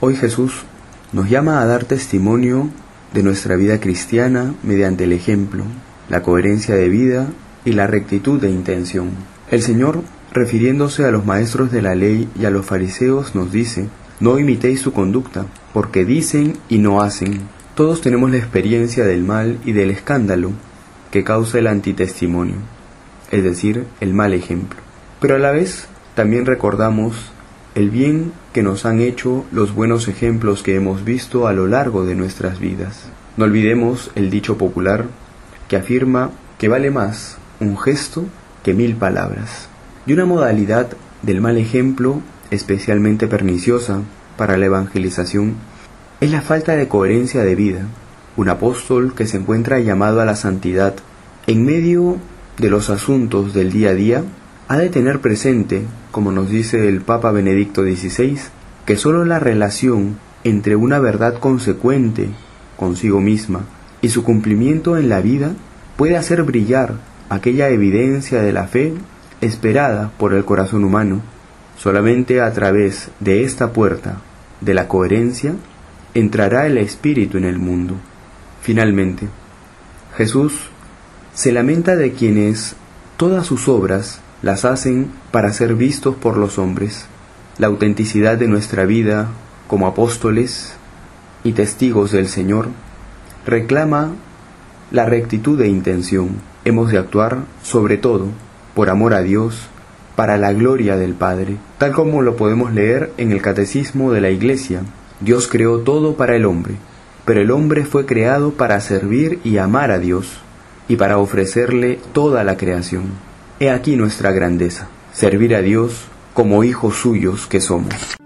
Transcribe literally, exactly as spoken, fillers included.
Hoy Jesús nos llama a dar testimonio de nuestra vida cristiana mediante el ejemplo, la coherencia de vida y la rectitud de intención. El Señor, refiriéndose a los maestros de la ley y a los fariseos, nos dice: no imitéis su conducta, porque dicen y no hacen. Todos tenemos la experiencia del mal y del escándalo que causa el antitestimonio, es decir, el mal ejemplo. Pero a la vez también recordamos el bien que nos han hecho los buenos ejemplos que hemos visto a lo largo de nuestras vidas. No olvidemos el dicho popular que afirma que vale más un gesto que mil palabras. Y una modalidad del mal ejemplo especialmente perniciosa para la evangelización es la falta de coherencia de vida. Un apóstol que se encuentra llamado a la santidad en medio de los asuntos del día a día ha de tener presente, como nos dice el Papa Benedicto dieciséis, que sólo la relación entre una verdad consecuente consigo misma y su cumplimiento en la vida puede hacer brillar aquella evidencia de la fe esperada por el corazón humano. Solamente a través de esta puerta de la coherencia entrará el Espíritu en el mundo. Finalmente, Jesús se lamenta de quienes todas sus obras las hacen para ser vistos por los hombres. La autenticidad de nuestra vida como apóstoles y testigos del Señor reclama la rectitud de intención. Hemos de actuar, sobre todo, por amor a Dios, para la gloria del Padre, tal como lo podemos leer en el Catecismo de la Iglesia. Dios creó todo para el hombre, pero el hombre fue creado para servir y amar a Dios, y para ofrecerle toda la creación. He aquí nuestra grandeza, servir a Dios como hijos suyos que somos.